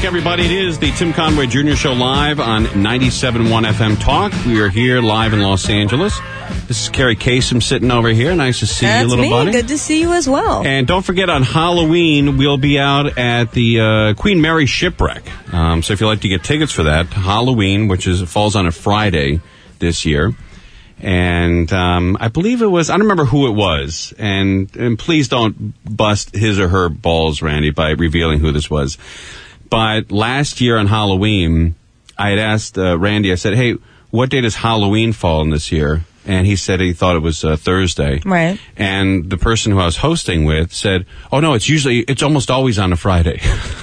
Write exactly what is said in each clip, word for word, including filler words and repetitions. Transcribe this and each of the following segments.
back, everybody. It is the Tim Conway Junior Show live on ninety-seven point one F M Talk. We are here live in Los Angeles. This is Carrie Kasem sitting over here. Nice to see That's you, little me. buddy. Good to see you as well. And don't forget, on Halloween, we'll be out at the uh, Queen Mary Shipwreck. Um, so if you'd like to get tickets for that, Halloween, which is falls on a Friday this year. And um, I believe it was, I don't remember who it was. And, and please don't bust his or her balls, Randy, by revealing who this was. But last year on Halloween, I had asked uh, Randy, I said, hey, what day does Halloween fall in this year? And he said he thought it was uh, Thursday. Right. And the person who I was hosting with said, oh, no, it's usually, it's almost always on a Friday.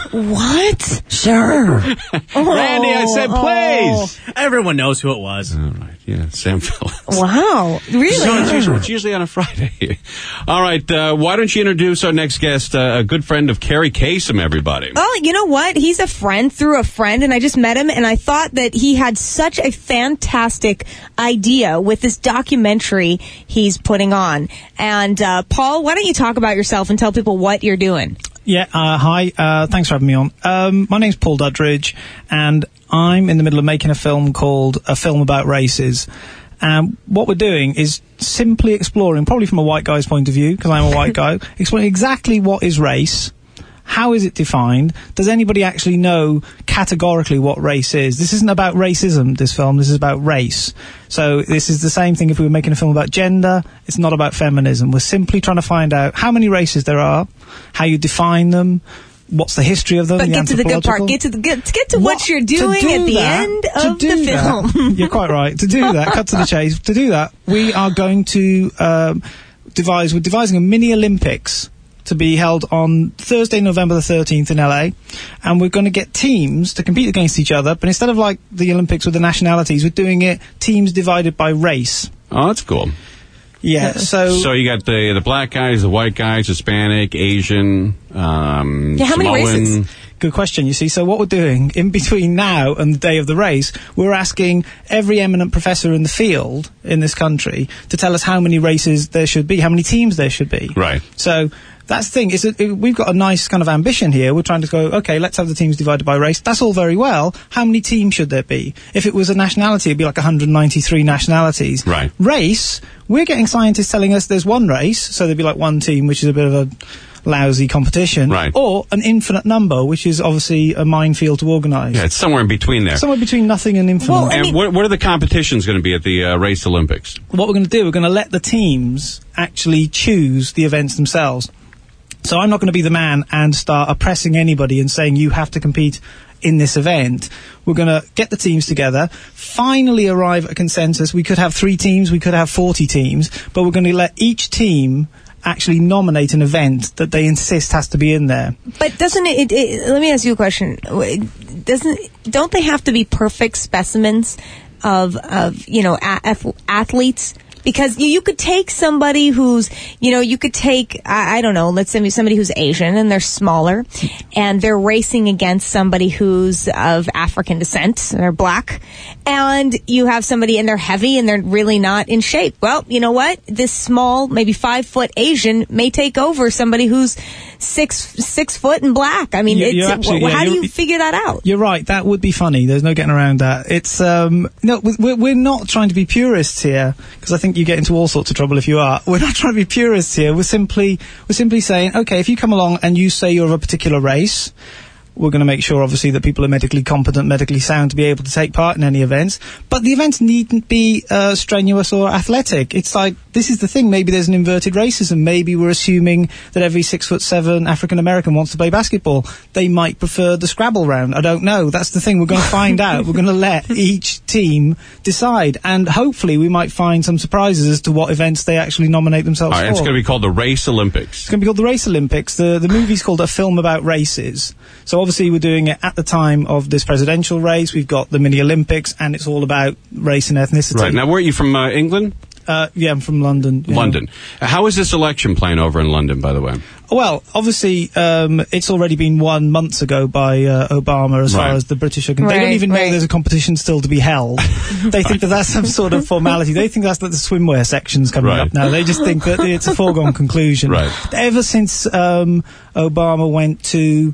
What? Sure. Randy, I said, please. Oh. Everyone knows who it was. All right. Yeah, Sam Phillips. Wow. Really? So it's, usually, it's usually on a Friday. All right. Uh, why don't you introduce our next guest, uh, a good friend of Carrie Kasem, everybody? Well, you know what? He's a friend through a friend, and I just met him, and I thought that he had such a fantastic idea with this documentary he's putting on. And, uh, Paul, why don't you talk about yourself and tell people what you're doing? Yeah, uh, hi. Uh, thanks for having me on. Um, my name's Paul Duddridge, and I'm in the middle of making a film called A Film About Races. And what we're doing is simply exploring, probably from a white guy's point of view, because I'm a white guy, exploring exactly what is race. How is it defined? Does anybody actually know categorically what race is? This isn't about racism, this film. This is about race. So this is the same thing if we were making a film about gender. It's not about feminism. We're simply trying to find out how many races there are, how you define them, what's the history of them. But the get to the good part. Get to the good. Get to what, what you're doing do at the that, end of the that, film. You're quite right. To do that, cut to the chase. To do that, we are going to um, devise. We're devising a mini Olympics to be held on Thursday, November the thirteenth in L A, and we're going to get teams to compete against each other, but instead of like the Olympics with the nationalities, we're doing it teams divided by race. Oh, that's cool. Yeah, so... So you got the the black guys, the white guys, Hispanic, Asian, um, yeah, how many Samoan. races? Good question, you see. So what we're doing, in between now and the day of the race, we're asking every eminent professor in the field in this country to tell us how many races there should be, how many teams there should be. Right. So... That's the thing, is that it, we've got a nice kind of ambition here. We're trying to go, okay, let's have the teams divided by race. That's all very well. How many teams should there be? If it was a nationality, it'd be like one hundred ninety-three nationalities. Right. Race, we're getting scientists telling us there's one race, so there'd be like one team, which is a bit of a lousy competition. Right. Or an infinite number, which is obviously a minefield to organise. Yeah, it's somewhere in between there. Somewhere between nothing and infinite. Well, I and mean, what, what are the competitions going to be at the uh, Race Olympics? What we're going to do, we're going to let the teams actually choose the events themselves. So I'm not going to be the man and start oppressing anybody and saying you have to compete in this event. We're going to get the teams together, finally arrive at a consensus. We could have three teams, we could have forty teams, but we're going to let each team actually nominate an event that they insist has to be in there. But doesn't it, it, it let me ask you a question. Doesn't, don't they have to be perfect specimens of, of you know, a- athletes? Because you, you could take somebody who's, you know, you could take, I, I don't know, let's say somebody who's Asian and they're smaller and they're racing against somebody who's of African descent, they're black, and you have somebody and they're heavy and they're really not in shape. Well, you know what? This small, maybe five foot Asian may take over somebody who's six, six foot and black. I mean, You- you're it's, absolutely- how yeah, do you're- you figure that out? You're right, that would be funny. There's no getting around that. It's, um, no, we're, we're not trying to be purists here, because I think you get into all sorts of trouble if you are. We're not trying to be purists here. We're simply, we're simply saying, okay, if you come along and you say you're of a particular race, we're going to make sure, obviously, that people are medically competent, medically sound to be able to take part in any events. But the events needn't be uh, strenuous or athletic. It's like, this is the thing, maybe there's an inverted racism. Maybe we're assuming that every six foot seven African American wants to play basketball. They might prefer the Scrabble round. I don't know. That's the thing. We're going to find out. We're going to let each team decide. And hopefully we might find some surprises as to what events they actually nominate themselves All right, for. it's going to be called the Race Olympics. It's going to be called the Race Olympics. The the movie's called A Film About Races. So obviously we're doing it at the time of this presidential race. We've got the mini Olympics, and it's all about race and ethnicity. Right. Now, where are you from, uh, England? Uh, yeah, I'm from London. yeah. London. How is this election playing over in London, by the way? Well, obviously, um, it's already been won months ago by uh, Obama as Right. far as the British are concerned. They Right, don't even know right. there's a competition still to be held. They think that that's some sort of formality. They think that's that the swimwear section's coming Right. up now. They just think that it's a foregone conclusion. Right. Ever since um, Obama went to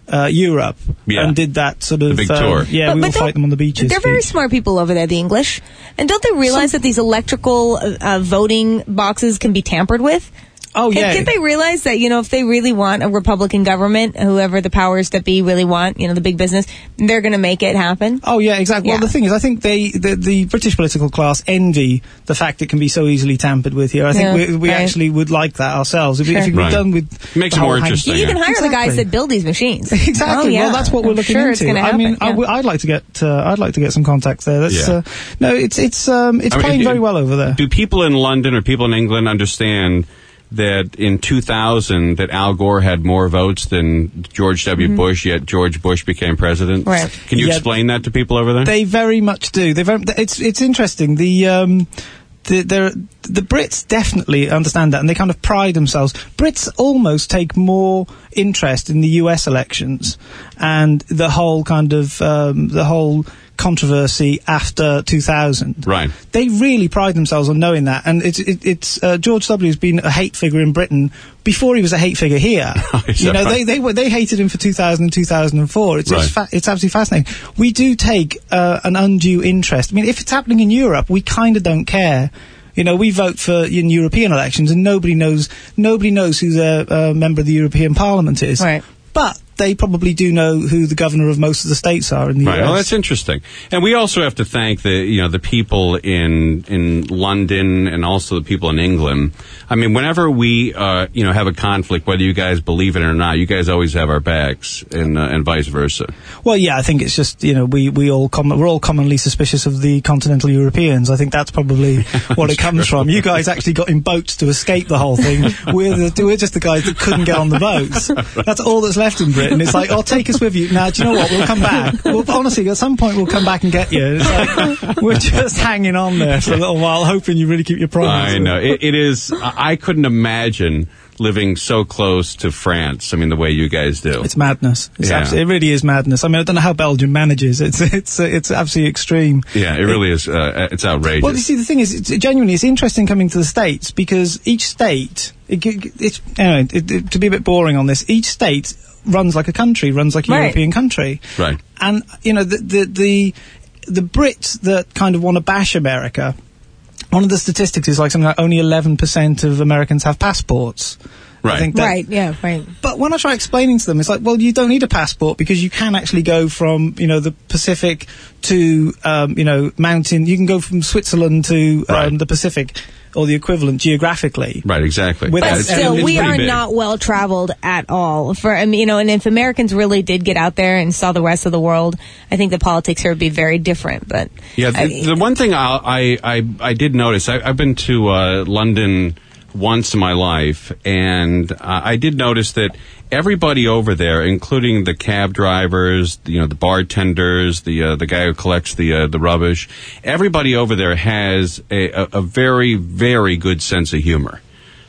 uh, Europe Yeah. and did that sort of The big um, tour. Yeah, But- we but will don't- fight them on the beaches. They're very speech. smart people over there, the English. And don't they realize that these electrical uh, uh, voting boxes can be tampered with? Oh Can, yeah. can they realize that, you know, if they really want a Republican government, whoever the powers that be really want, you know, the big business, they're going to make it happen? Oh yeah, exactly. Yeah. Well, the thing is, I think they, the, the British political class envy the fact it can be so easily tampered with here. I think Yeah, we, we right. actually would like that ourselves. If, we- Sure. if it were Right. done with Makes the it more whole hang- interesting. You can hire the guys Exactly. that build these machines. Exactly. Oh, yeah. Well, that's what we're I'm looking sure it's into. gonna I mean, happen, I yeah. w- I'd like to get, uh, I'd like to get some contacts there. That's, Yeah. uh, no, it's it's um, it's I mean, playing do- very well over there. Do people in London or people in England understand that in two thousand that Al Gore had more votes than George W. Bush, yet George Bush became president? Mm-hmm. Right. Can you Yeah. explain that to people over there? They very much do. They very, it's it's interesting. The um, the the the Brits definitely understand that, and they kind of pride themselves. Brits almost take more interest in the U S elections and the whole kind of um, the whole controversy after two thousand. Right. They really pride themselves on knowing that, and it's it, it's uh, George W. has been a hate figure in Britain before he was a hate figure here. Is You that know, right? they they were they hated him for two thousand and two thousand four. It's Right. it's, fa- it's absolutely fascinating. We do take uh, an undue interest. I mean, if it's happening in Europe, we kind of don't care. You know, we vote for in European elections, and nobody knows nobody knows who their uh, member of the European Parliament is. Right. But they probably do know who the governor of most of the states are in the Right. U S. Well, that's interesting. And we also have to thank the you know the people in in London and also the people in England. I mean, whenever we uh, you know have a conflict, whether you guys believe it or not, you guys always have our backs, and uh, and vice versa. Well, yeah, I think it's just, you know, we, we all com- we're all commonly suspicious of the continental Europeans. I think that's probably what it comes from. You guys actually got in boats to escape the whole thing. We're the, we're just the guys that couldn't get on the boats. That's all that's left in Britain. It's like, oh, take us with you. Now, do you know what? We'll come back. Well, honestly, at some point we'll come back and get you. It's like, we're just hanging on there for a little while, hoping you really keep your promise. I know it, it is. I I couldn't imagine living so close to France. I mean, the way you guys do. It's madness. It's Yeah. abso- it really is madness. I mean, I don't know how Belgium manages. It's it's it's absolutely extreme. Yeah, it really is. Uh, it's outrageous. Well, you see, the thing is, it's, genuinely, it's interesting coming to the States because each state, it, g- it's anyway, it, it, to be a bit boring on this, each state runs like a country, runs like a Right. European country, Right. And you know, the the the, the Brits that kind of want to bash America. One of the statistics is like something like only eleven percent of Americans have passports. Right. I think that, Right, yeah, right. But when I try explaining to them, it's like, well, you don't need a passport because you can actually go from, you know, the Pacific to, um, you know, mountain. You can go from Switzerland to um, Right. the Pacific or the equivalent geographically. Right, exactly. With- But Yeah, it's- still, it's we pretty are big. not well traveled at all. For I mean, you know, and if Americans really did get out there and saw the rest of the world, I think the politics here would be very different. But Yeah, the, I, the one thing I I, I, I did notice, I, I've been to uh, London once in my life, and uh, I did notice that everybody over there, including the cab drivers, you know, the bartenders, the uh, the guy who collects the uh, the rubbish, everybody over there has a, a, a very very good sense of humor.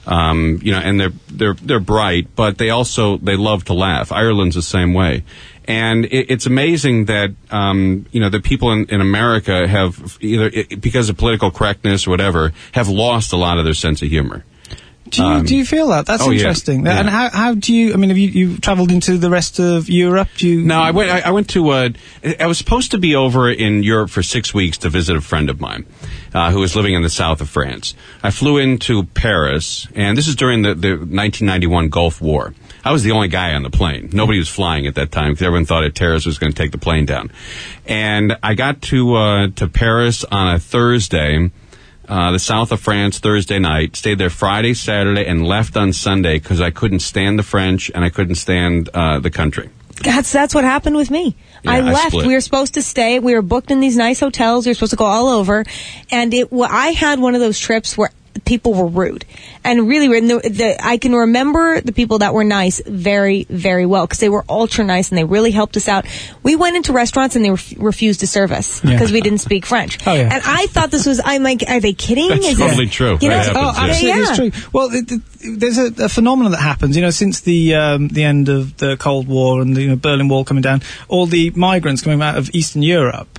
Um, you know, and they're they're they're bright, but they also they love to laugh. Ireland's the same way. And it, it's amazing that, um, you know, the people in, in America have, either i because of political correctness or whatever, have lost a lot of their sense of humor. Do you, Um, do you feel that? That's oh, yeah. interesting. Yeah. And how, how do you, I mean, have you, you travelled into the rest of Europe? Do you? No, I went. I, I went to. Uh, I was supposed to be over in Europe for six weeks to visit a friend of mine uh, who was living in the south of France. I flew into Paris, and this is during the, the nineteen ninety-one Gulf War. I was the only guy on the plane. Nobody was flying at that time because everyone thought a terrorist was going to take the plane down. And I got to uh, to Paris on a Thursday. Uh, the south of France Thursday night, stayed there Friday, Saturday, and left on Sunday because I couldn't stand the French and I couldn't stand uh, the country. that's that's what happened with me. Yeah, I I left. split. We were supposed to stay. We were booked in these nice hotels. We were supposed to go all over, and it. Well, I had one of those trips where people were rude and really rude. And the, the, I can remember the people that were nice very, very well because they were ultra nice and they really helped us out. We went into restaurants and they ref- refused to serve us Yeah. because we didn't speak French. Oh, yeah. And I thought this was. I'm like, are they kidding? That's Is totally this, true. You know, That Oh, happens, yeah. absolutely, Yeah. it's true. Well, it, it, there's a, a phenomenon that happens, you know, since the um, the end of the Cold War and the you know, Berlin Wall coming down, all the migrants coming out of Eastern Europe,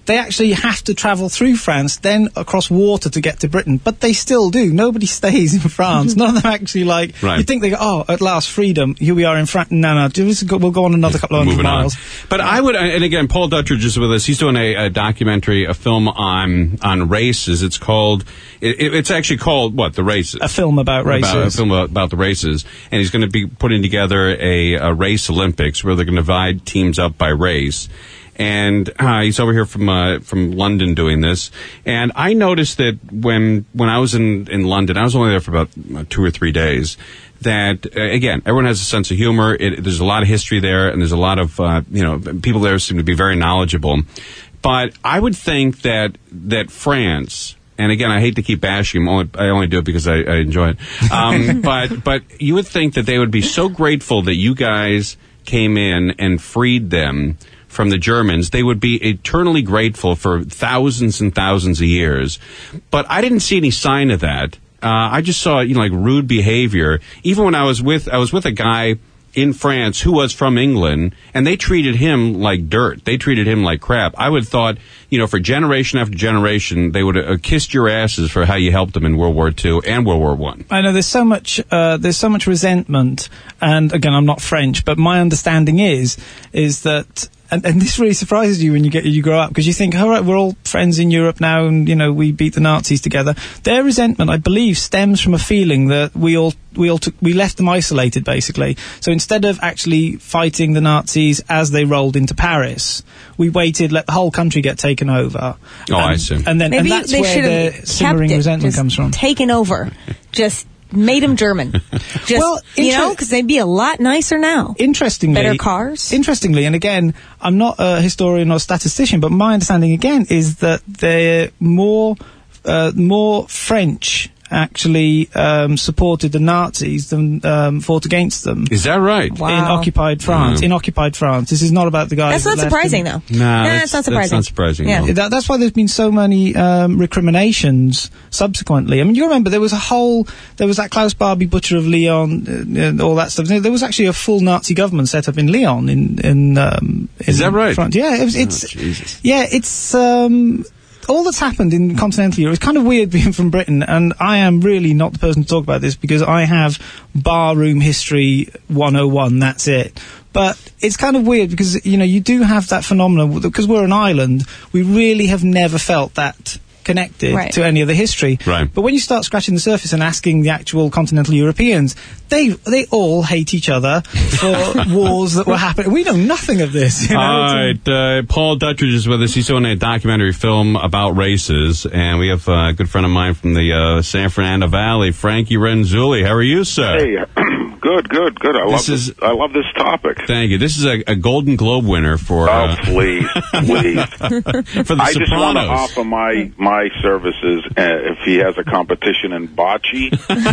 they actually have to travel through France, then across water to get to Britain. But they still do. Nobody stays in France. None of them actually, like, Right. you think they go, oh, at last, freedom. Here we are in France. No, no, just go, we'll go on another couple of hundred Moving miles. on. But I would, and again, Paul Duttridge is with us. He's doing a, a documentary, a film on on races. It's called, it, it's actually called, what, The Races? A film about races. About, a film about, about the races. And he's going to be putting together a, a race Olympics where they're going to divide teams up by race. And uh, he's over here from uh, from London doing this. And I noticed that when when I was in, in London, I was only there for about uh, two or three days, that, uh, again, everyone has a sense of humor. It, there's a lot of history there, and there's a lot of, uh, you know, people there seem to be very knowledgeable. But I would think that that France... And again, I hate to keep bashing him. Only, I only do it because I, I enjoy it. Um, but but you would think that they would be so grateful that you guys came in and freed them from the Germans. They would be eternally grateful for thousands and thousands of years. But I didn't see any sign of that. Uh, I just saw, you know, like rude behavior. Even when I was with I was with a guy in France who was from England, and they treated him like dirt. They treated him like crap. I would have thought, you know, for generation after generation, they would have kissed your asses for how you helped them in World War Two and World War One. I know there's so much, uh, there's so much resentment, and again, I'm not French, but my understanding is, is that, and, and this really surprises you when you get you grow up, because you think, all right, we're all friends in Europe now, and you know we beat the Nazis together. Their resentment, I believe, stems from a feeling that we all we all took, we left them isolated, basically. So instead of actually fighting the Nazis as they rolled into Paris, we waited, let the whole country get taken over. Oh, and, I see. And then Maybe and that's they where should the have simmering kept it, resentment just comes from. taken over, just made them German. Just, Well, you inter- know, because they'd be a lot nicer now. Interestingly, Better cars. Interestingly, and again, I'm not a historian or statistician, but my understanding again is that they're more, uh, more French actually um, supported the Nazis than um, fought against them. Is that right? Wow. In occupied France. Mm. In occupied France. This is not about the guys. That's not that left surprising, in- though. Nah, Nah, that's, that's not surprising. That's not surprising. Yeah. no. That, that's why there's been so many um, recriminations subsequently. I mean, you remember there was a whole, there was that Klaus Barbie, Butcher of Lyon, uh, and all that stuff. There was actually a full Nazi government set up in Lyon. In in, um, in Is that right? France. Yeah, it was, it's Oh, Jesus. yeah, it's. Um, all that's happened in continental Europe, it's kind of weird being from Britain, and I am really not the person to talk about this because I have barroom history one oh one, that's it. But it's kind of weird because, you know, you do have that phenomenon, because we're an island, we really have never felt that connected Right. to any of the history. Right. But when you start scratching the surface and asking the actual continental Europeans, they they all hate each other for wars that were happening. We know nothing of this. You know? All right, uh, Paul Duttridge is with us. He's doing a documentary film about races, and we have uh, a good friend of mine from the uh, San Fernando Valley, Frankie Renzulli. How are you, sir? Hey, good, good, good. I This love is- this. I love this topic. Thank you. This is a, a Golden Globe winner for Oh, uh, please, please. for The I just want to Sopranos. offer my my services. Uh, if he has a competition in bocce,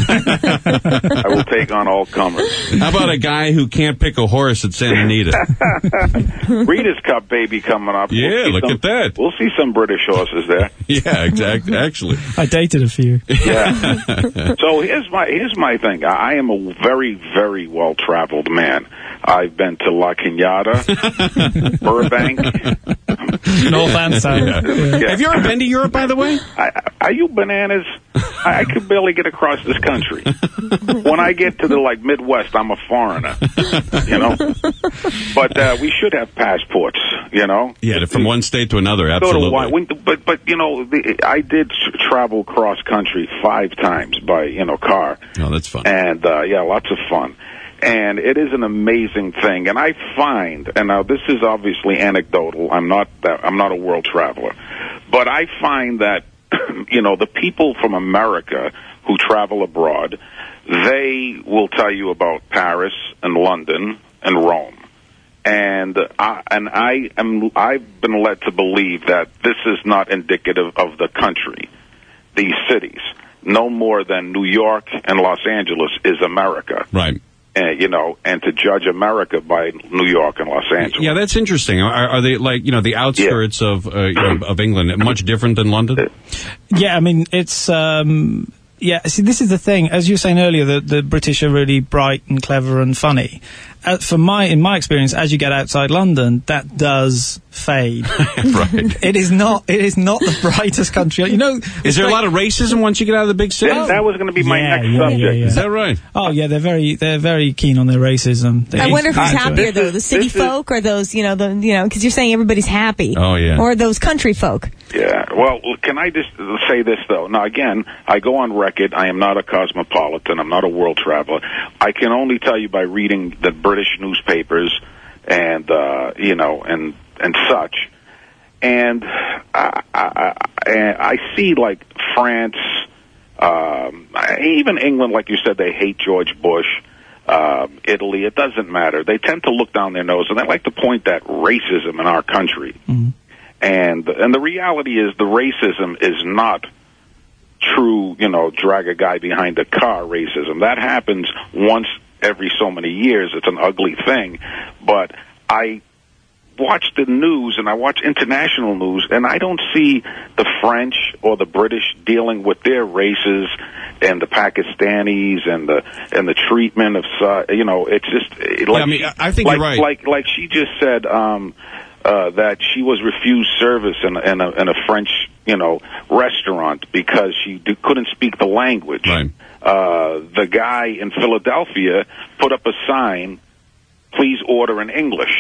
I will take on all comers. How about a guy who can't pick a horse at Santa Anita? Reader's Cup, baby, coming up. Yeah, see look some, at that. We'll see some British horses there. Yeah, exactly. Actually, I dated a few. Yeah. So here's my here's my thing. I am a very very well traveled man. I've been to La Cañada, Burbank. North and South. Yeah. Yeah. have you ever been to Europe, by the way? I, are you bananas? I, I could barely get across this country. When I get to the like Midwest, I'm a foreigner. You know, but uh, we should have passports. You know. Yeah, from one state to another. Go to Absolutely. one, when, but but you know, the, I did tr- travel cross country five times by you know car. Oh, that's fun. And, uh, yeah, lots of fun. And it is an amazing thing. And I find, and now this is obviously anecdotal, I'm not that, I'm not a world traveler, but I find that, you know, the people from America who travel abroad, they will tell you about Paris and London and Rome. And I, and I am, I've been led to believe that this is not indicative of the country, these cities. No more than New York and Los Angeles is America. Right. Uh, you know, and to judge America by New York and Los Angeles. Yeah, that's interesting. Are, are they like, you know, the outskirts of uh, you know, of England much different than London? Yeah, I mean, it's, um, yeah, see, this is the thing. As you were saying earlier, the, the British are really bright and clever and funny. Uh, for my, in my experience, as you get outside London, that does fade. Right. It is not. It is not the brightest country. You know, Is there a lot of racism once you get out of the big city? That, that was going to be my Yeah, next yeah, subject. yeah, yeah. Is that right? Oh yeah, they're very they're very keen on their racism. They, I wonder who's enjoy happier it. though, the city This is- folk or those, you know, the you know, because you're saying everybody's happy. Oh, yeah. Or those country folk. Yeah. Well, can I just say this, though? Now, again, I go on record. I am not a cosmopolitan. I'm not a world traveler. I can only tell you by reading the British newspapers and, uh, you know, and, and such. And I, I, I, I see, like, France, um, even England, like you said, they hate George Bush. Uh, Italy, it doesn't matter. They tend to look down their nose, and they like to point at racism in our country. Mm-hmm. And and the reality is the racism is not true, you know, drag a guy behind a car racism. That happens once every so many years. It's an ugly thing. But I watch the news and I watch international news, and I don't see the French or the British dealing with their races and the Pakistanis and the and the treatment of, uh, you know, it's just like, Yeah, I mean, I think like, you're right. Like like she just said. Um, Uh, that she was refused service in, in, a, in a French, you know, restaurant because she d- couldn't speak the language. Right. Uh, the guy in Philadelphia put up a sign, "Please order in English,"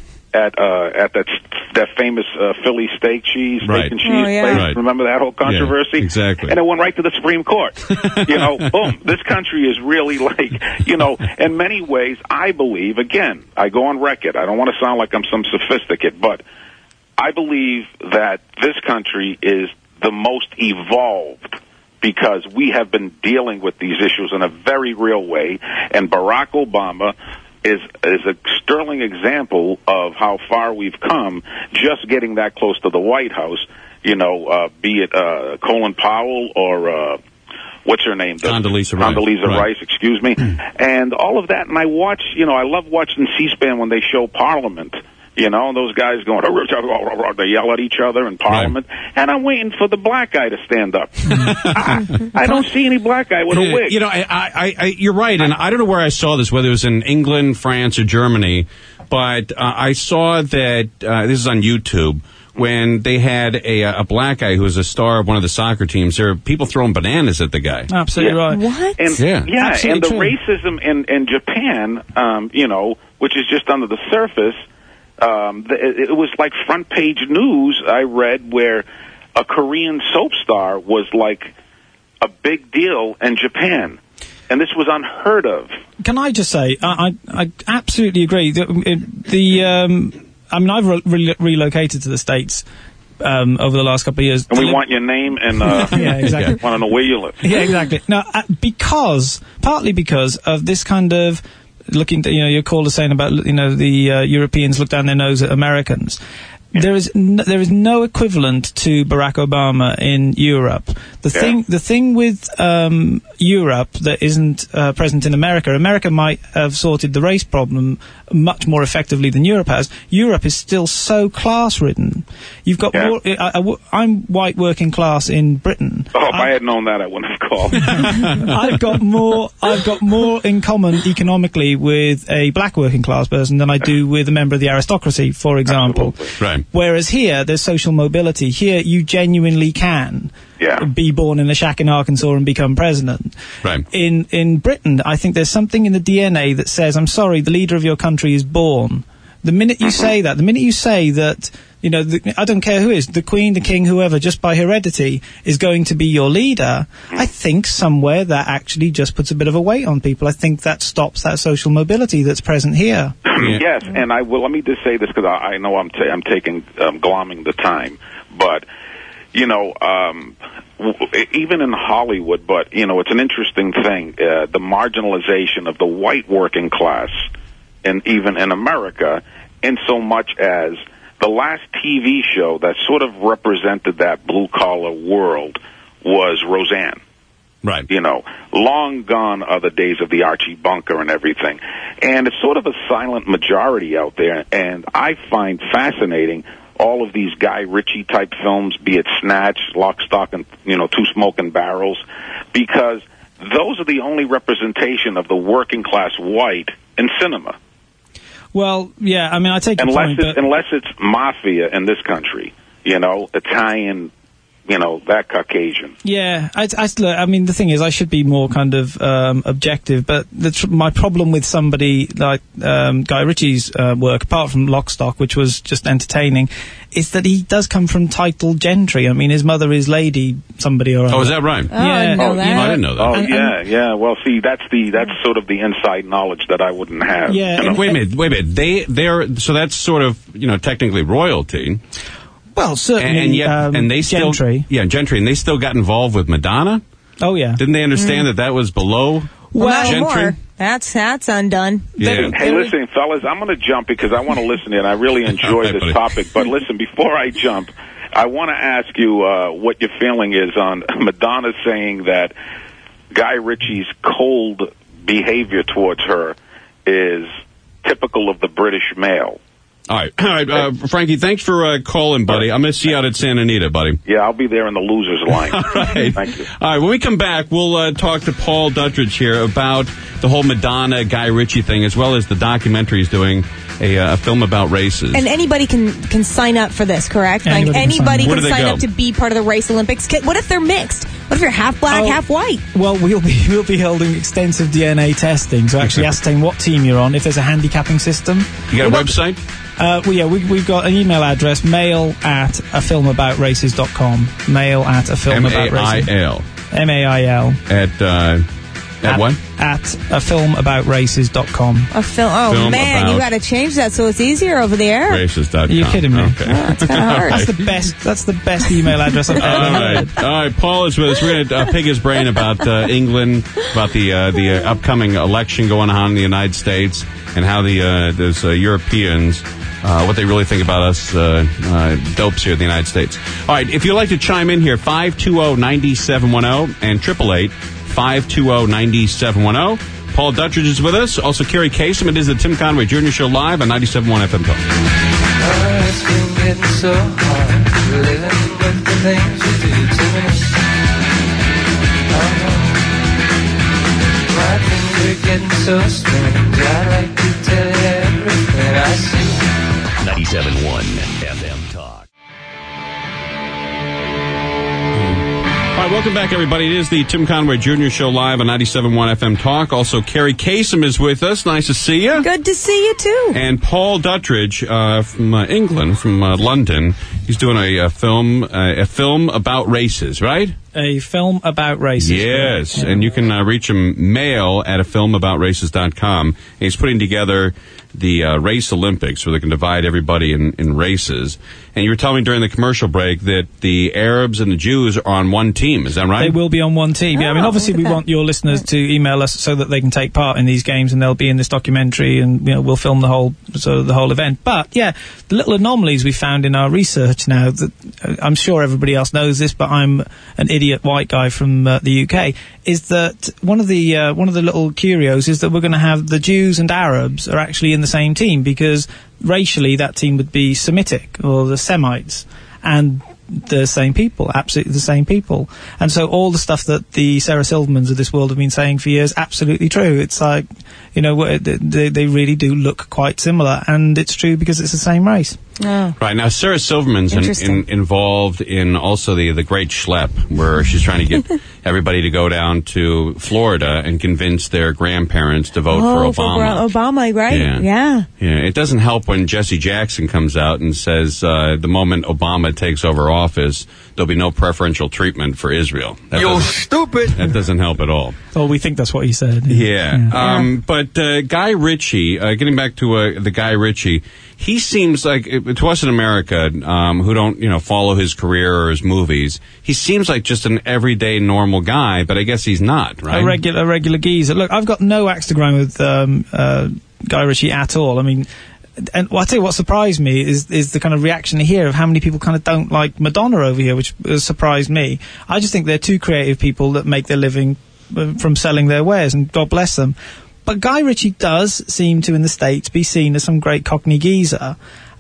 at uh, at that that famous uh, Philly steak cheese, steak Right. and cheese Oh, yeah. place. Right. Remember that whole controversy? Yeah, exactly. And it went right to the Supreme Court. You know, boom. This country is really like, you know, in many ways, I believe, again, I go on record. I don't want to sound like I'm some sophisticate, but I believe that this country is the most evolved because we have been dealing with these issues in a very real way, and Barack Obama is is a sterling example of how far we've come just getting that close to the White House, you know, uh, be it uh, Colin Powell or uh, what's her name? Condoleezza Rice. Condoleezza Right. Rice, excuse me. And all of that, and I watch, you know, I love watching C-SPAN when they show Parliament. You know, those guys going, they yell at each other in Parliament, and I'm waiting for the black guy to stand up. I, I don't see any black guy with a wig. You know, I, I, I, you're right, and I don't know where I saw this, whether it was in England, France, or Germany, but uh, I saw that, uh, this is on YouTube, when they had a, a black guy who was a star of one of the soccer teams, there were people throwing bananas at the guy. Absolutely Yeah. right. What? And, Yeah. yeah, Absolutely and the true. racism in, in Japan, um, you know, which is just under the surface, um, the, it, it was like front page news I read where a Korean soap star was like a big deal in Japan. And this was unheard of. Can I just say, I, I, I absolutely agree. The, the um, I mean, I've re- re- relocated to the States um, over the last couple of years. And we To li- want your name and uh, Yeah, exactly. want to know where you live. Yeah, exactly. No, uh, because partly because of this kind of looking. You know, your caller saying about you know the uh, Europeans look down their nose at Americans. There is n- there is no equivalent to Barack Obama in Europe. The Yeah. thing the thing with um, Europe that isn't uh, present in America. America might have sorted the race problem much more effectively than Europe has. Europe is still so class ridden. You've got Yeah. more. I, I w- I'm white working class in Britain. Oh, if I had known that, I wouldn't have called. I've got more. I've got more in common economically with a black working class person than I do with a member of the aristocracy, for example. Absolutely. Right. Whereas here, there's social mobility. Here, you genuinely can Yeah. be born in a shack in Arkansas and become president. Right. In in Britain, I think there's something in the D N A that says, "I'm sorry, the leader of your country is born." The minute you say that, the minute you say that, you know, the, I don't care who is, the Queen, the King, whoever, just by heredity, is going to be your leader, I think somewhere that actually just puts a bit of a weight on people. I think that stops that social mobility that's present here. Yeah. Yes, and I will. Let me just say this because I, I know I'm ta- I'm taking um, glomming the time, but you know, um, w- even in Hollywood, but you know, it's an interesting thing. Uh, the marginalization of the white working class, and even in America, in so much as the last T V show that sort of represented that blue collar world was Roseanne. Right. You know, long gone are the days of the Archie Bunker and everything. And it's sort of a silent majority out there, and I find fascinating all of these Guy Ritchie type films, be it Snatch, Lock, Stock, and, you know, Two Smoking Barrels, because those are the only representation of the working class white in cinema. Well, yeah, I mean, I take your Unless point, it's, but unless it's mafia in this country, you know, Italian, you know, that Caucasian. yeah, I, I, look, I mean, the thing is, I should be more kind of um, objective, but the tr- my problem with somebody like um, Guy Ritchie's uh, work, apart from Lock, Stock, which was just entertaining, is that he does come from titled gentry. I mean, his mother is Lady somebody or other. Oh, is that right? Oh, I didn't know Oh, that. I didn't know that. Oh, And- yeah, yeah. Well, see, that's the that's sort of the inside knowledge that I wouldn't have. Yeah, you know? and- Wait a minute, wait a minute. They, they're, so that's sort of, you know, technically royalty. Well, certainly, And, and yet, um, and they still, gentry. yeah, gentry, and they still got involved with Madonna? Oh, yeah. Didn't they understand that that was below Well, not gentry? anymore. That's that's undone. Yeah. Hey, listen, fellas, I'm going to jump because I want to listen in. I really enjoy All right, this buddy. topic. But listen, before I jump, I want to ask you uh, what your feeling is on Madonna saying that Guy Ritchie's cold behavior towards her is typical of the British male. All right, all right, uh, Frankie, thanks for uh, calling, buddy. I'm going to see you out at Santa Anita, buddy. Yeah, I'll be there in the losers line. All right. Thank you. All right, when we come back, we'll uh, talk to Paul Duttridge here about the whole Madonna, Guy Ritchie thing, as well as the documentary he's doing, a, uh, a film about races. And anybody can can sign up for this, correct? Anybody like can sign anybody up. Where can do they sign go? up to be part of the race Olympics. Ca- What if they're mixed? What if you're half black, Oh. half white? Well, we'll be we'll be holding extensive D N A testing to actually ascertain what team you're on, if there's a handicapping system. You got a website? Uh, well, yeah, we, we've got an email address, mail at a film about races dot com. Mail at a film M about A I races. L. M A I L. At, uh, at what? At a film about races dot com. A film. Oh Film man, about- you got to change that so it's easier over the air. Races dot com. Are you kidding me? Okay. That's kind of hard. That's the best. That's the best email address I've ever All heard. right, all right. Paul is with us. We're going to uh, pick his brain about uh, England, about the uh, the uh, upcoming election going on in the United States, and how the uh, those uh, Europeans, uh, what they really think about us uh, uh, dopes here in the United States. All right, if you'd like to chime in here, five two zero, nine seven one zero and triple eight five two zero, nine seven one zero. Paul Duttridge is with us. Also, Kerry Kasem. It is the Tim Conway Junior Show live on ninety-seven point one F M Talk. Oh, it's been getting so hard living with the things you do to me. Oh, my things are getting so strange. I like to tell you everything I see. ninety-seven point one F M Talk. All right, welcome back, everybody. It is the Tim Conway Junior Show live on ninety-seven point one F M Talk. Also, Kerry Kasem is with us. Nice to see you. Good to see you too. And Paul Duttridge uh, from uh, England, from uh, London. He's doing a, a film, uh, a film about races, right? A film about races. Yes, Yeah. and you can uh, reach him mail at a film about races dot com. And he's putting together the uh, race Olympics where they can divide everybody in, in races. And you were telling me during the commercial break that the Arabs and the Jews are on one team. Is that right? They will be on one team. Yeah, I mean, Oh, obviously, look we at that. want your listeners to email us so that they can take part in these games, and they'll be in this documentary, and you know, we'll film the whole sort of the whole event. But yeah, the little anomalies we found in our research now. That uh, I'm sure everybody else knows this, but I'm an idiot white guy from uh, the U K. Is that one of the uh, one of the little curios is that we're going to have the Jews and Arabs are actually in the same team, because racially that team would be Semitic or the Semites, and the same people, absolutely the same people. And so all the stuff that the Sarah Silvermans of this world have been saying for years, absolutely true. It's like, you know, wh- they, they really do look quite similar, and it's true because it's the same race. Oh. Right, now Sarah Silverman's in, Interesting. in, involved in also the, the Great Schlep, where she's trying to get everybody to go down to Florida and convince their grandparents to vote Oh, for Obama. Gra- Obama, right? Yeah. yeah. Yeah, it doesn't help when Jesse Jackson comes out and says uh, the moment Obama takes over office, there'll be no preferential treatment for Israel. That You're doesn't- stupid. That doesn't help at all. Well, we think that's what he said. Yeah. Um, but uh, Guy Ritchie, uh, getting back to uh, the Guy Ritchie, he seems like, uh, to us in America, um, who don't, you know, follow his career or his movies, he seems like just an everyday normal guy, but I guess he's not, right? A regular, a regular geezer. Look, I've got no axe to grind with um, uh, Guy Ritchie at all. I mean, and well, I'll tell you what surprised me is is the kind of reaction here of how many people kind of don't like Madonna over here, which uh, surprised me. I just think they're two creative people that make their living uh, from selling their wares, and God bless them. But Guy Ritchie does seem to, in the States, be seen as some great Cockney geezer.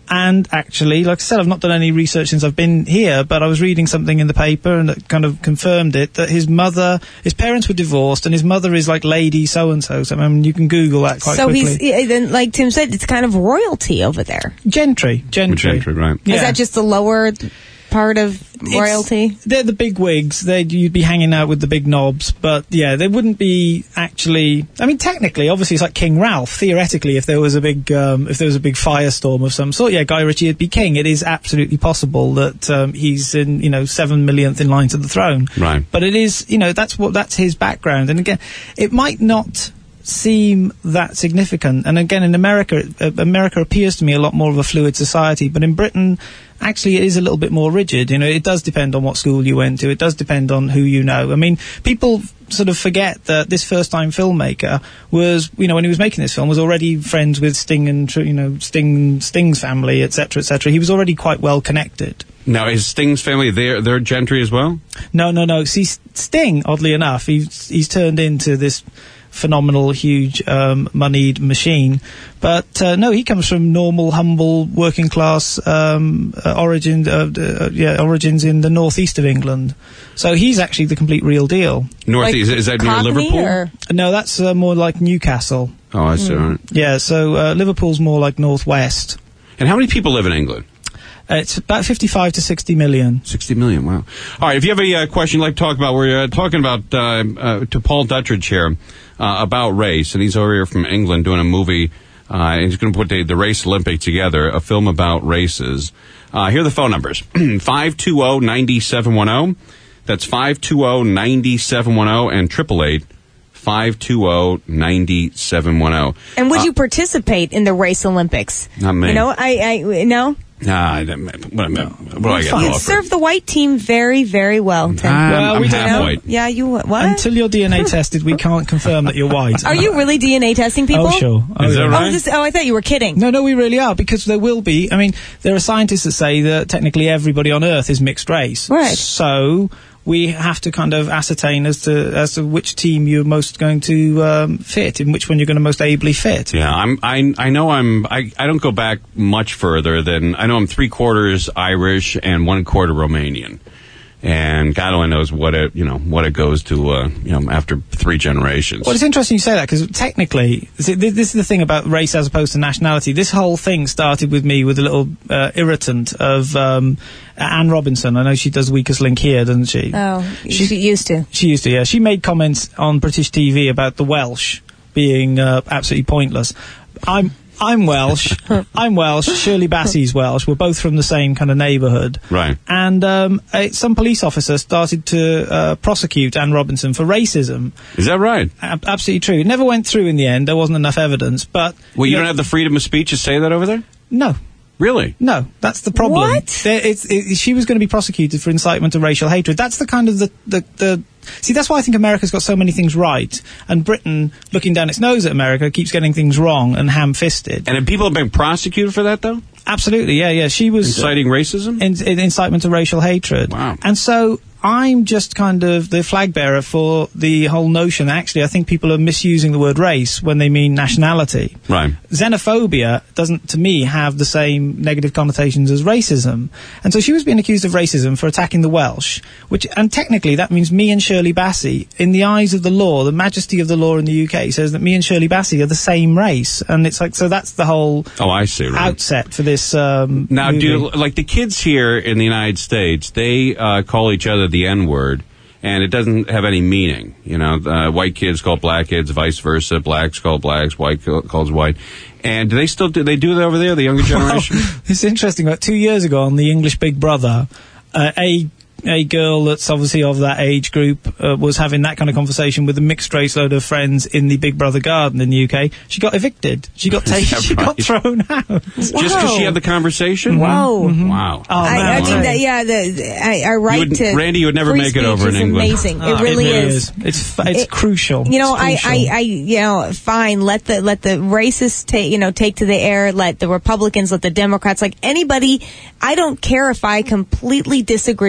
And actually, like I said, I've not done any research since I've been here, but I was reading something in the paper and that kind of confirmed it, that his mother, his parents were divorced, and his mother is like Lady So-and-so. So, I mean, you can Google that quite so quickly. So he's, then, like Tim said, it's kind of royalty over there. Gentry. Gentry. Gentry, right. Yeah. Is that just the lower part of royalty? It's, they're the big wigs. They'd, you'd be hanging out with the big knobs, but yeah, they wouldn't be actually. I mean, technically, obviously, it's like King Ralph. Theoretically, if there was a big, um, if there was a big firestorm of some sort, yeah, Guy Ritchie would be king. It is absolutely possible that um, he's in, you know, seven millionth in line to the throne. Right. But it is, you know, that's what that's his background. And again, it might not seem that significant. And again, in America, uh, America appears to me a lot more of a fluid society. But in Britain, actually, it is a little bit more rigid. You know, it does depend on what school you went to. It does depend on who you know. I mean, people sort of forget that this first-time filmmaker was, you know, when he was making this film, was already friends with Sting and, you know, Sting, Sting's family, et cetera, et cetera. He was already quite well connected. Now, is Sting's family, they're, they're Gentry as well? No, no, no. See, Sting, oddly enough, he's, he's turned into this phenomenal, huge, um, moneyed machine. But, uh, no, he comes from normal, humble, working class, um, uh, origin, uh, uh, yeah, origins in the northeast of England. So he's actually the complete real deal. Northeast, Like is that near Cockney, Liverpool? or- No, that's uh, more like Newcastle. Oh, I see, all right. Yeah, so uh, Liverpool's more like northwest. And how many people live in England? Uh, it's about fifty-five to sixty million. sixty million, wow. All right, if you have a uh, question you'd like to talk about, we're uh, talking about, uh, uh, to Paul Duttridge here, uh, about race, and he's over here from England doing a movie, uh, and he's going to put the, the Race Olympic together, a film about races. Uh, here are the phone numbers. five two zero, nine seven one zero. That's five two zero, nine seven one zero, and eight eight eight, five two zero, nine seven one zero. And would Uh, you participate in the Race Olympics? Not me. You know, I, I, no? Nah, I don't- what, am I- what do I get You offered? serve the white team very, very well, Tim. I'm, Well, I'm we don't half You know? white. Yeah, you, what? Until you're D N A tested, we can't confirm that you're white. Are you really D N A testing people? Oh, sure. Oh, Is that yeah. right? Oh, this, oh, I thought you were kidding. No, no, we really are, because there will be. I mean, there are scientists that say that technically everybody on Earth is mixed race. Right. So we have to kind of ascertain as to as to which team you're most going to um, fit, in which one you're going to most ably fit. Yeah, I'm. I I know I'm. I, I don't go back much further than I know I'm three quarters Irish and one quarter Romanian, and God only knows what it you know what it goes to uh, you know after three generations. Well, it's interesting you say that, because technically, see, this this is the thing about race as opposed to nationality. This whole thing started with me with a little uh, irritant of um, Anne Robinson. I know she does Weakest Link here, doesn't she? Oh, She- she used to. She used to, yeah. She made comments on British T V about the Welsh being uh, absolutely pointless. I'm I'm Welsh. I'm Welsh. Shirley Bassey's Welsh. We're both from the same kind of neighbourhood. Right. And um, a, some police officer started to uh, prosecute Anne Robinson for racism. Is that right? Ab- absolutely true. It never went through in the end. There wasn't enough evidence. But Well, you know- don't have the freedom of speech to say that over there? no. Really? No, that's the problem. What? There, it's, it, she was going to be prosecuted for incitement to racial hatred. That's the kind of the, the, the... See, that's why I think America's got so many things right, and Britain, looking down its nose at America, keeps getting things wrong and ham-fisted. And have people been prosecuted for that, though? Absolutely, yeah, yeah. She was... Inciting racism? in, in incitement to racial hatred. Wow. And so I'm just kind of the flag bearer for the whole notion. Actually, I think people are misusing the word race when they mean nationality. Right. Xenophobia doesn't, to me, have the same negative connotations as racism. And so she was being accused of racism for attacking the Welsh, which, and technically that means me and Shirley Bassey, in the eyes of the law, the majesty of the law in the U K says that me and Shirley Bassey are the same race. And it's like, so that's the whole Oh, I see. Right. outset for this um, Now, movie. do like the kids here in the United States? They uh, call each other the N word, and it doesn't have any meaning. You know, uh, white kids call black kids, vice versa. Blacks call blacks, white call, calls white. And do they still do they do that over there? The younger generation. Well, it's interesting. About two years ago on the English Big Brother, uh, a a girl that's obviously of that age group uh, was having that kind of conversation with a mixed race load of friends in the Big Brother garden in the U K. She got evicted. She got taken. that She got right? thrown out. Just because she had the conversation. Whoa. Wow. Oh, I, man, I wow. think that, yeah, the, I, I right would- to Randy, you would never free make it speech over in is England. amazing. Oh, it really is. It's f- it's It- crucial. You know, It's I, crucial. I, I, you know, fine. Let the let the racists take, you know, take to the air. Let the Republicans, let the Democrats, like anybody. I don't care if I completely disagree with them. At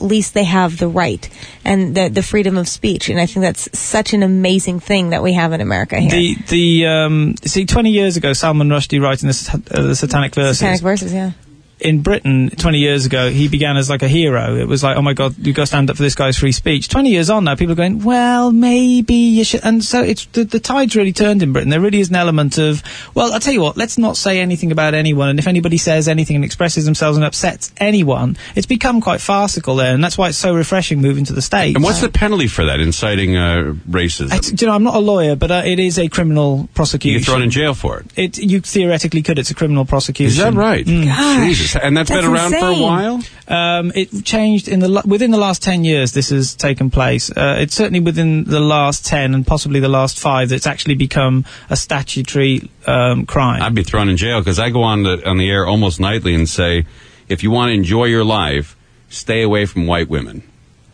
least they have the right and the the freedom of speech. And I think that's such an amazing thing that we have in America here. The the um, see, twenty years ago, Salman Rushdie writing the, sat- uh, the Satanic Verses. Satanic Verses, yeah. In Britain, twenty years ago, he began as like a hero. It was like, oh my God, you've got to stand up for this guy's free speech. twenty years on now, people are going, well, maybe you should. And so it's the, the tide's really turned in Britain. There really is an element of, well, I'll tell you what, let's not say anything about anyone. And if anybody says anything and expresses themselves and upsets anyone, it's become quite farcical there. And that's why it's so refreshing moving to the States. And what's the penalty for that, inciting uh, racism? I, do you know, I'm not a lawyer, but uh, it is a criminal prosecution. You get thrown in jail for it. It, you theoretically could. It's a criminal prosecution. Is that right? Mm. Gosh, Jesus. And that's, that's been around for a insane. while? Um, it changed in the la- within the last ten years. This has taken place. Uh, it's certainly within the last ten and possibly the last five that's actually become a statutory um, crime. I'd be thrown in jail because I go on the on the air almost nightly and say, if you want to enjoy your life, stay away from white women.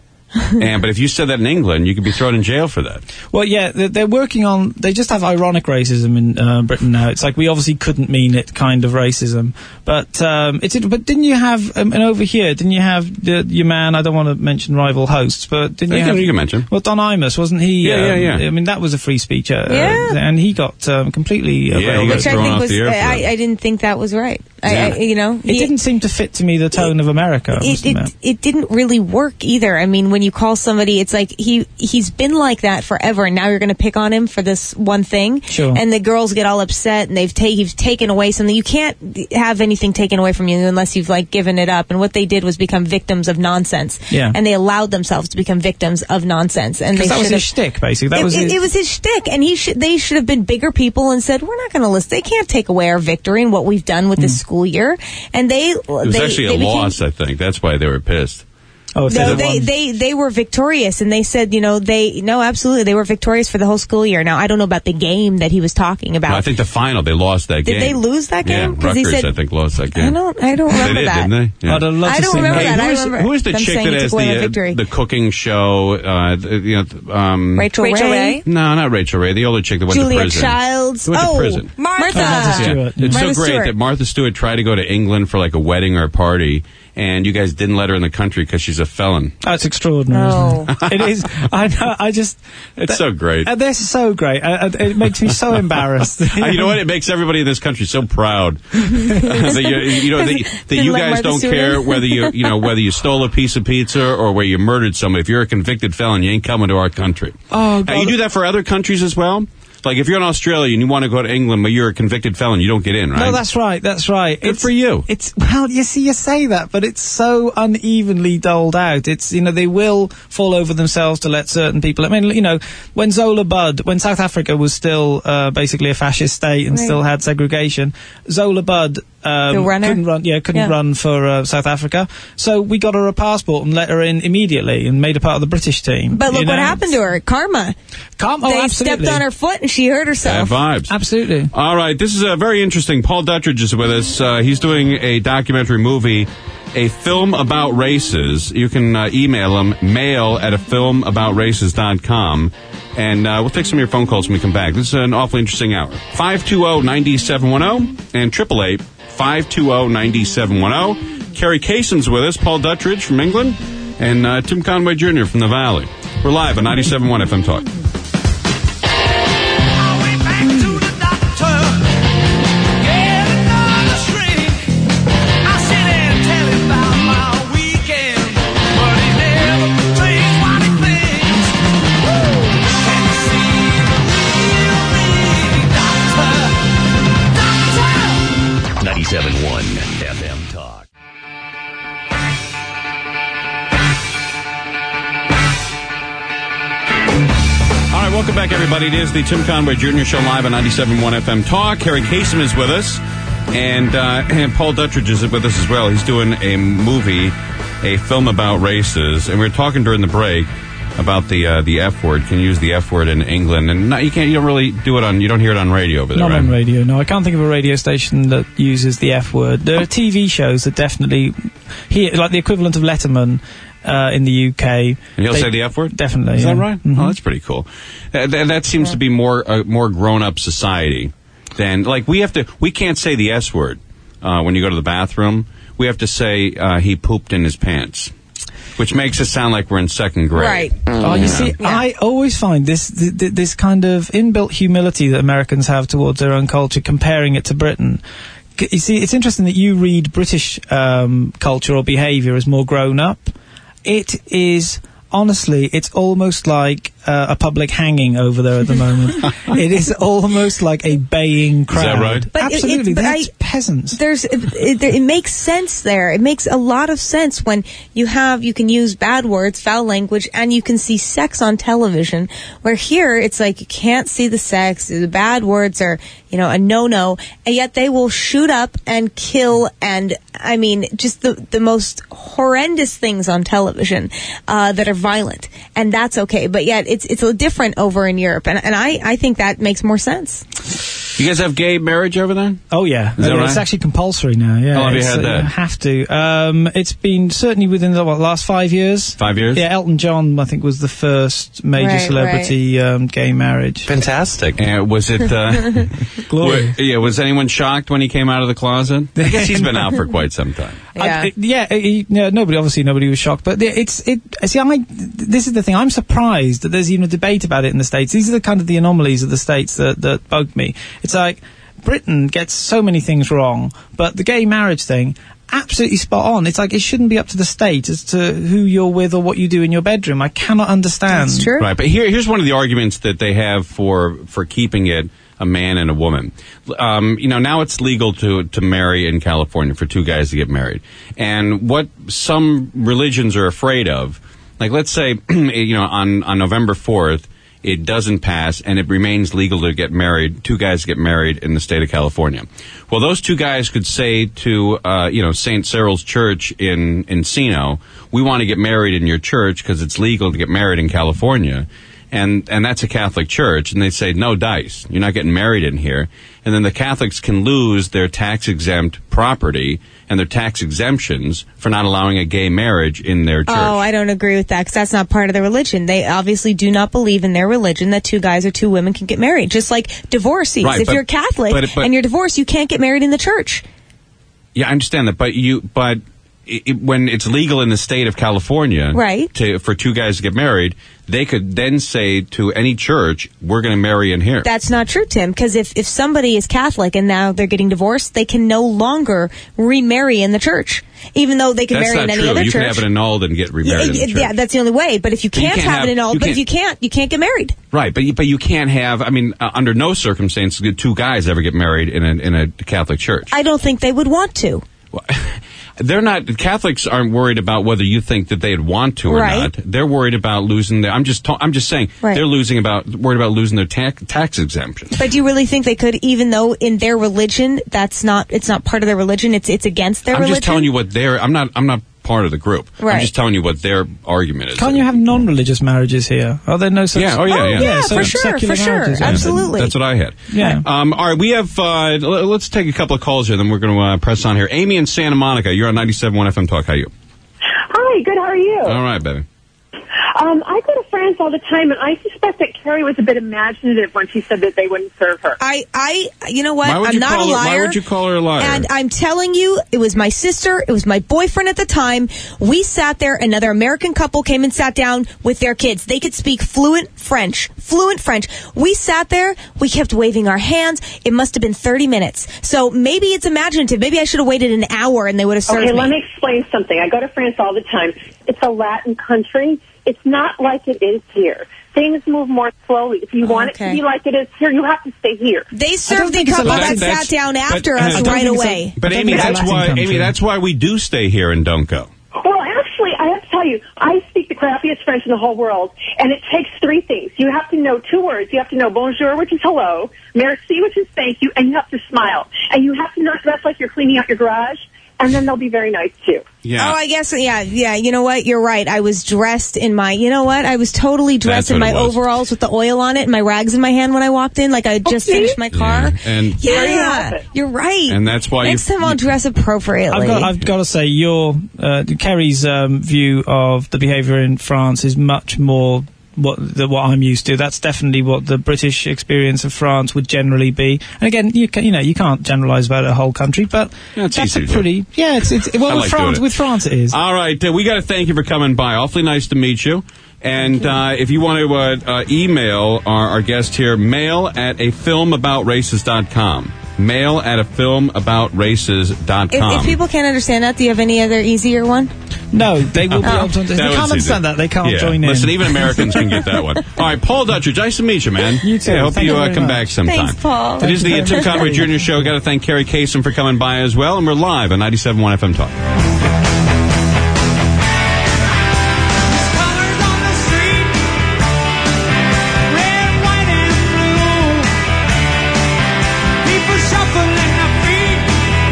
and but if you said that in England, you could be thrown in jail for that. Well, yeah, they're, they're working on. They just have ironic racism in uh, Britain now. It's like we obviously couldn't mean it kind of racism, but um, it's. But didn't you have? Um, and over here, didn't you have the, your man? I don't want to mention rival hosts, but didn't you You have? can- you can mention. Well, Don Imus, wasn't he? Yeah, um, yeah, yeah. I mean, that was a free speech. Uh, Yeah. and he got um, completely. Uh, Yeah, he railroaded. got Which I thrown think off was, the air for I, that. I didn't think that was right. I, Yeah. I, you know, It didn't seem to fit to me the tone of America. I must It, admit. it, it didn't really work either. I mean, when you call somebody, it's like he he's been like that forever, and now you're going to pick on him for this one thing. Sure. And the girls get all upset, and they've ta- he's taken away something. You can't have anything taken away from you unless you've like given it up. And what they did was become victims of nonsense. Yeah. And they allowed themselves to become victims of nonsense. And they Because that was should his have. shtick, basically. That It, was it, his, it was his shtick, and he should. They should have been bigger people and said, "We're not going to listen. They can't take away our victory and what we've done with this school year." And they, It was they, actually they a became, loss, I think. That's why they were pissed. Oh, if No, they'd they, won. they they were victorious, and they said, you know, they no, absolutely, they were victorious for the whole school year. Now, I don't know about the game that he was talking about. No, I think the final, they lost that Did game. they lose that game? Yeah, 'Cause he Rutgers, said- I think, lost that game. I don't, I don't They remember did, that. didn't they? Yeah. I'd have loved I to don't see remember that. that. I who is, remember who is the them chick saying that it has took away the, my uh, victory. the cooking show? Uh, the, you know, um, Rachel, Rachel Ray, Ray? no, not Rachel Ray. The older chick that went Julia to prison. Childs. Who went to oh, prison? Martha. Martha. Martha Yeah. Stewart, yeah. It's Martha so great Stewart. that Martha Stewart tried to go to England for like a wedding or a party, and you guys didn't let her in the country because she's a felon. That's extraordinary. No. Isn't it? It is. I know. I just. It's so great. Uh, this is so great. Uh, uh, it makes me so embarrassed. Uh, you know what? It makes everybody in this country so proud that you, you know that, that Didn't you let guys Martha don't Stewart care in. whether you you know whether you stole a piece of pizza or where you murdered somebody. If you're a convicted felon, you ain't coming to our country. Oh, Now, God. you do that for other countries as well. Like if you're in Australia and you want to go to England, but you're a convicted felon, you don't get in, right? No, that's right. That's right. Good it's, for you. It's well, you see, you say that, but it's so unevenly doled out. It's you know they will fall over themselves to let certain people. I mean, you know, when Zola Budd, when South Africa was still uh, basically a fascist state and Right. still had segregation, Zola Budd. Um, The runner? couldn't run, yeah, couldn't Yeah. run for uh, South Africa. So we got her a passport and let her in immediately and made her part of the British team. But look you what know? happened to her. Karma. Calm, oh, they absolutely. stepped on her foot and she hurt Bad herself. vibes. Absolutely. All right, this is a very interesting. Paul Duttridge is with us. Uh, he's doing a documentary movie, a film about races. You can uh, email him, mail at a film about races dot com, and uh, we'll take some of your phone calls when we come back. This is an awfully interesting hour. five two zero, nine seven one zero and triple eight five two zero, nine seven one zero. Kerry Kayson's with us, Paul Duttridge from England, and uh, Tim Conway Junior from the Valley. We're live on ninety-seven point one F M Talk. ninety-seven point one F M Talk. All right, welcome back, everybody. It is the Tim Conway Junior Show live on ninety-seven point one F M Talk. Kerry Kaysen is with us, and, uh, and Paul Duttridge is with us as well. He's doing a movie, a film about races, and we were talking during the break about the uh, the F word. Can you use the F word in England? And not, you can't. You don't really do it on. You don't hear it on radio over there, Not right? on radio, no. I can't think of a radio station that uses the F word. There are T V shows that definitely, here, like the equivalent of Letterman uh, in the U K. And he'll they- say the F word? Definitely. Is yeah. that right? Mhm. Oh, that's pretty cool. Uh, th- that seems to be more uh, more grown up society than like we have to. We can't say the S word uh, when you go to the bathroom. We have to say uh, he pooped in his pants. which makes it sound like we're in second grade. Right. Oh, you Yeah. see, Yeah. I always find this th- th- this kind of inbuilt humility that Americans have towards their own culture, comparing it to Britain. C- You see, it's interesting that you read British um, culture or behaviour as more grown up. It is, honestly, it's almost like uh, a public hanging over there at the moment. It is almost like a baying crowd. that right? But it- Absolutely, it's- but that's I- peasants. There's it, it, it makes sense there. It makes a lot of sense when you have you can use bad words, foul language, and you can see sex on television. Where here it's like you can't see the sex. The bad words are you know a no-no, and yet they will shoot up and kill and I mean just the the most horrendous things on television uh, that are violent, and that's okay. But yet it's it's a different over in Europe, and and I I think that makes more sense. You guys have gay marriage over there? Oh yeah, that Uh, right? it's actually compulsory now. Yeah, How long have you It's, had uh, that? have to. Um, it's been certainly within the what, last five years. Five years? Yeah, Elton John, I think, was the first major Right, celebrity Um, gay marriage. Fantastic. And was it? Uh, Glory. were- yeah. Was anyone shocked when he came out of the closet? I guess he's been out for quite some time. Yeah. I, yeah, he, no, nobody, obviously nobody was shocked, but the- it's, it, see, I, this is the thing, I'm surprised that there's even a debate about it in the States. These are the kind of the anomalies of the States that, that bug me. It's like, Britain gets so many things wrong, but the gay marriage thing, absolutely spot on. It's like, it shouldn't be up to the state as to who you're with or what you do in your bedroom. I cannot understand. That's true. Right, but here, here's one of the arguments that they have for for keeping it a man and a woman. Um, you know, now it's legal to to marry in California for two guys to get married, and what some religions are afraid of, like let's say, you know, on on November fourth. It doesn't pass, and it remains legal to get married, two guys get married in the state of California. Well, those two guys could say to, uh, you know, Saint Cyril's Church in Encino, we want to get married in your church because it's legal to get married in California. And and that's a Catholic church, and they say, no dice, you're not getting married in here. And then the Catholics can lose their tax-exempt property and their tax exemptions for not allowing a gay marriage in their church. Oh, I don't agree with that because that's not part of their religion. They obviously do not believe in their religion that two guys or two women can get married. Just like divorcees. Right, if but- you're Catholic but- but- and you're divorced, you can't get married in the church. Yeah, I understand that, but you, but it, it- when it's legal in the state of California, Right. to for two guys to get married, they could then say to any church, "We're going to marry in here." That's not true, Tim, because if, if somebody is Catholic and now they're getting divorced, they can no longer remarry in the church, even though they can That's marry not in any true. other You church. can have it annulled and get yeah, remarried in the yeah, church. yeah, that's the only way. But if you But you can't, can't have, have- it annulled, you but if can't- you can't, you can't get married. Right, but you, but you can't have. I mean, uh, under no circumstances could two guys ever get married in a in a Catholic church. I don't think they would want to. Well, they're not. Catholics aren't worried about whether you think that they'd want to or Right. not. They're worried about losing their. I'm just. Ta- I'm just saying. Right. They're losing about worried about losing their tax tax exemption. But do you really think they could, even though in their religion, that's not, it's not part of their religion, it's it's against their I'm religion? just telling you what they're. I'm not. I'm not part of the group. I'm Right. just telling you what their argument is. Can't you have non-religious marriages here? Are there no such? Yeah. Oh yeah. Oh, yeah. yeah, so for sure, secular for sure. marriages, yeah. Absolutely. That's what I had. Yeah. Um, all right, we have. Uh, l- let's take a couple of calls here, then we're going to uh, press on here. Amy in Santa Monica, you're on ninety-seven point one F M Talk. How are you? Hi, good. How are you? All right, baby. Um, I go to France all the time, and I suspect that Carrie was a bit imaginative when she said that they wouldn't serve her. I, I, you know what? Why would I'm you not call a her- liar. why would you call her a liar? And I'm telling you, it was my sister, it was my boyfriend at the time. We sat there, another American couple came and sat down with their kids. They could speak fluent French, fluent French. We sat there, we kept waving our hands. It must have been thirty minutes. So maybe it's imaginative. Maybe I should have waited an hour and they would have served Okay, me. let me explain something. I go to France all the time. It's a Latin country. It's not like it is here. Things move more slowly. If you want it Okay. to be like it is here, you have to stay here. They served the think it's a couple Latin- that that's- sat down but- after I us don't right think it's a- away. But I don't Amy, think it's a that's Latin why. country. Amy, that's why we do stay here and don't go. Well, actually, I have to tell you, I speak the crappiest French in the whole world, and it takes three things. You have to know two words. You have to know bonjour, which is hello, merci, which is thank you, and you have to smile. And you have to not dress like you're cleaning out your garage, and then they'll be very nice, too. Yeah. Oh, I guess, yeah, yeah. You know what? You're right. I was dressed in my, you know what? I was totally dressed That's in what my it was. overalls with the oil on it and my rags in my hand when I walked in, like I had just see? finished my car. Yeah, and- Yeah, There you have it. you're right. And that's why you- Next time I'll dress appropriately. I've got, I've got to say, your uh, Kerry's um, view of the behaviour in France is much more what the, what I'm used to. That's definitely what the British experience of France would generally be. And again, you can, you know you can't generalise about a whole country, but Yeah, it's that's easy a to do. pretty yeah. It's, it's well I with like France doing it. with France it is. All right, uh, we got to thank you for coming by. Awfully nice to meet you. And uh, if you want to uh, uh, email our, our guest here, mail at a film about races dot com. Mail at a film about races dot If, com. if people can't understand that, do you have any other easier one? No, they will be able to. They That was can't easy. understand that. They can't Yeah. join in. Listen, even Americans can get that one. All right, Paul Dutcher, nice to meet you, man. You too. Yeah, I hope Thank you you uh, very come much. back sometime. Thanks, Paul. It is the uh, Thank Tim you. Conway Junior Show. Got to thank Carrie Kasem for coming by as well, and we're live on ninety-seven point one F M Talk. Colors on the street, red, white, and blue. People shuffling their feet,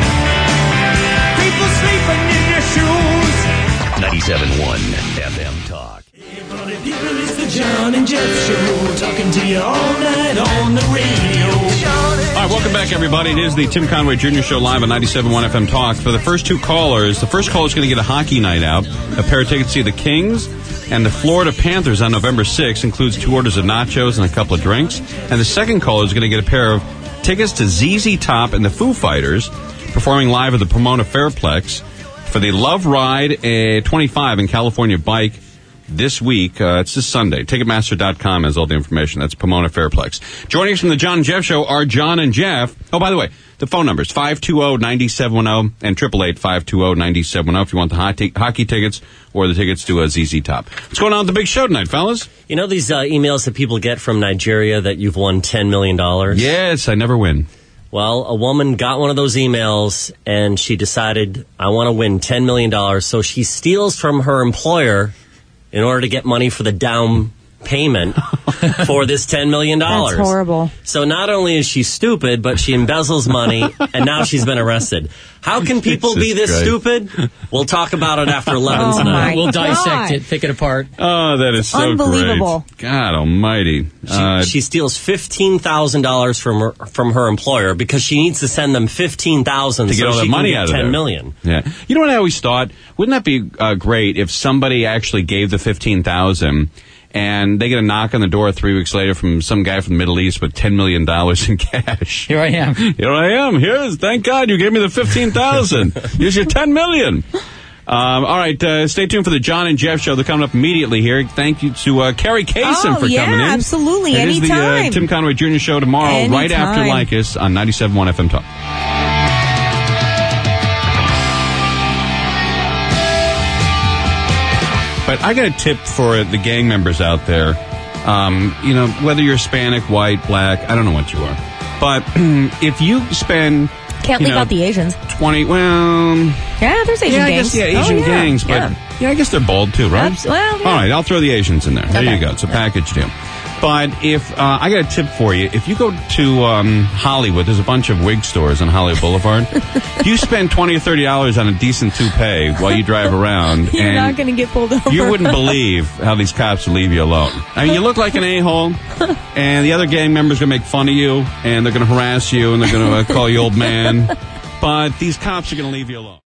people sleeping in their shoes. ninety-seven point one F M Talk. Party people, it's the John and Jeff Show, talking to you all night on the radio. All right, welcome back, everybody. It is the Tim Conway Junior Show live on ninety-seven point one F M Talk. For the first two callers, the first caller is going to get a hockey night out, a pair of tickets to see the Kings and the Florida Panthers on November sixth, includes two orders of nachos and a couple of drinks. And the second caller is going to get a pair of tickets to Z Z Top and the Foo Fighters performing live at the Pomona Fairplex for the Love Ride uh, twenty-five in California Bike this week. Uh, it's this Sunday. Ticketmaster dot com has all the information. That's Pomona Fairplex. Joining us from the John and Jeff Show are John and Jeff. Oh, by the way, the phone numbers, five two zero, nine seven one zero and eight eight eight, five two zero, nine seven one zero if you want the hockey, hockey tickets or the tickets to a Z Z Top. What's going on with the big show tonight, fellas? You know these uh, emails that people get from Nigeria that you've won ten million dollars? Yes, I never win. Well, a woman got one of those emails and she decided, I want to win ten million dollars. So she steals from her employer in order to get money for the down payment for this ten million dollars. That's horrible. So not only is she stupid, but she embezzles money, and now she's been arrested. How can people be Jesus this Christ. stupid? We'll talk about it after eleven Oh, tonight. my We'll dissect God. it, pick it apart. Oh, that is so Unbelievable. great. God almighty. She, Uh, she steals fifteen thousand dollars from her, from her employer because she needs to send them fifteen thousand to dollars get so all she that can money get out of ten there. million. Yeah. You know what I always thought? Wouldn't that be uh, great if somebody actually gave the fifteen thousand and they get a knock on the door three weeks later from some guy from the Middle East with ten million dollars in cash. Here I am. Here I am. Here's, thank God you gave me the fifteen thousand. Here's your ten million. Um, all right, uh, stay tuned for the John and Jeff Show. They're coming up immediately here. Thank you to uh, Carrie Kasem Oh, for yeah, coming in. absolutely. It is the uh, Anytime. Tim Conway Junior Show tomorrow, right after Anytime. Lycus on ninety-seven point one F M Talk. But I got a tip for the gang members out there. Um, you know, whether you're Hispanic, white, black, I don't know what you are. But if you spend... Can't you leave know, out the Asians. twenty, well... Yeah, there's Asian yeah, I gangs. guess, yeah, Asian oh, yeah. gangs. But, yeah. yeah. I guess they're bold too, right? Abs- well, yeah. All right, I'll throw the Asians in there. There Okay. you go. It's a package deal. But if, uh, I got a tip for you. If you go to um, Hollywood, there's a bunch of wig stores on Hollywood Boulevard. You spend twenty or thirty dollars on a decent toupee while you drive around. You're and not going to get pulled over. you wouldn't believe how these cops will leave you alone. I mean, you look like an a-hole, and the other gang members are going to make fun of you, and they're going to harass you, and they're going to uh, call you old man. But these cops are going to leave you alone.